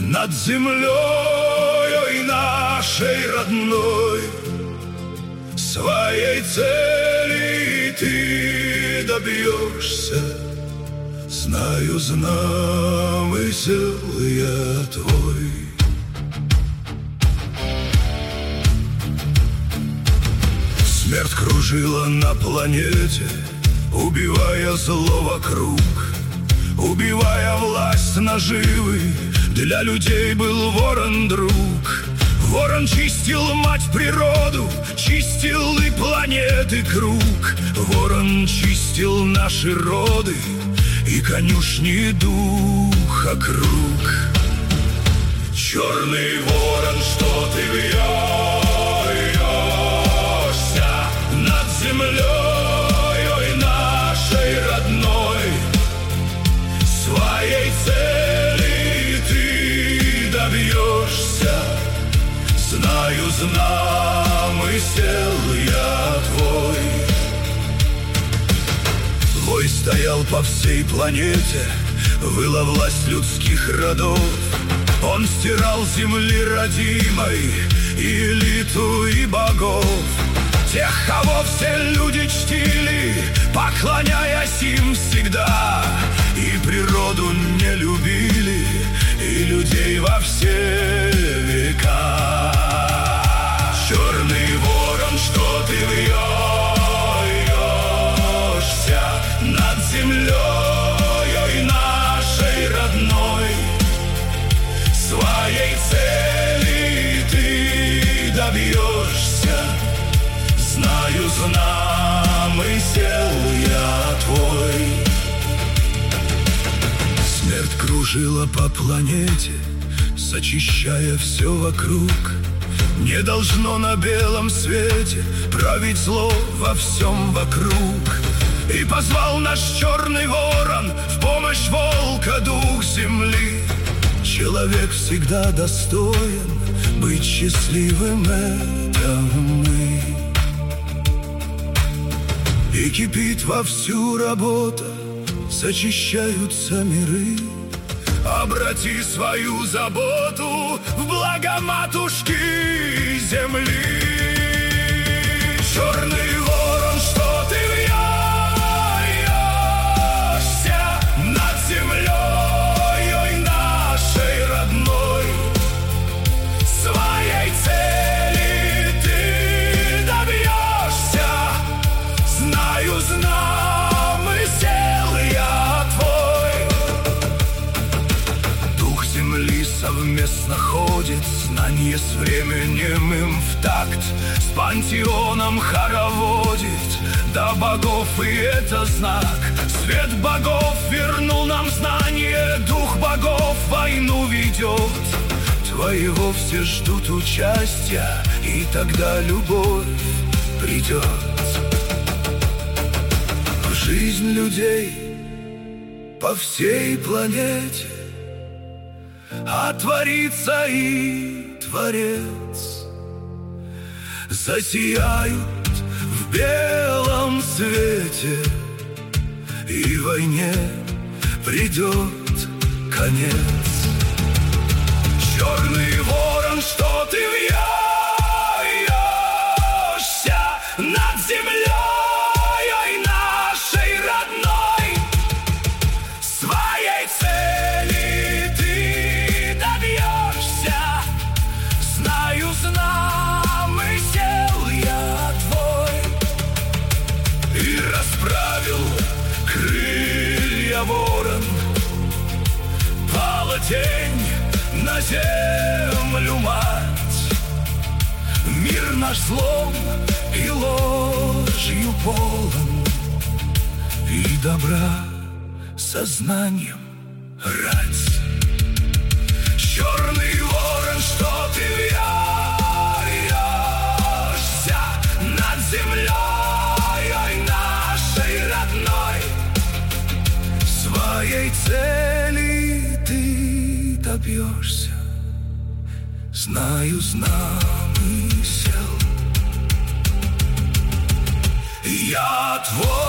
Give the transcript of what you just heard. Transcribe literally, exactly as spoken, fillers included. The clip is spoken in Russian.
над землей нашей родной. Своей цели ты добьешься, знаю, замысел я твой. Смерть кружила на планете, убивая зло вокруг, убивая власть наживы. Для людей был ворон друг. Ворон чистил мать природу, чистил и планеты круг. Ворон чистил наши роды и конюшни духа круг. Черный ворон, что ты вьешься над землей нашей родной. Своей цели ты добьешься, знаю, замысел я твой. Вой стоял по всей планете, выла власть людских родов. Он стирал земли родимой и элиту, и богов. Тех, кого все люди чтили, поклоняясь им всегда. И природу не любили, и людей во все века. Черный ворон, что ты вьешься над землей нашей родной. Своей цели ты добьешься, знаю, замысел я твой. Смерть кружила по планете, зачищая все вокруг. Не должно на белом свете править зло во всем вокруг. И позвал наш черный ворон в помощь волка дух земли. Человек всегда достоин быть счастливым, это мы. И кипит вовсю работа, зачищаются миры. Обрати свою заботу в благо матушки земли. Черный ворон, что ты вьешься над землей нашей родной. Своей цели ты добьешься, знаю, замысел я твой. Дух земли совместно ходит, знание с временем им в такт. С пантеоном хороводит до богов, и это знак. Свет богов вернул нам знание, дух богов войну ведет. Твоего все ждут участия, и тогда любовь придет. В жизнь людей по всей планете отворится и Творец. Засияют в белом свете, и войне придет конец. Черный ворон, что ты вьешься над землей нашей родной. Своей цели ты добьешься, знаю, замысел я твой. И расправил крылья ворон, пала тень на землю мать. Мир наш злом и ложью полон, и добра сознанием рать. Черный ворон, что ты вьешься над землей нашей родной. Своей цели ты добьешься, знаю, замысел я твой.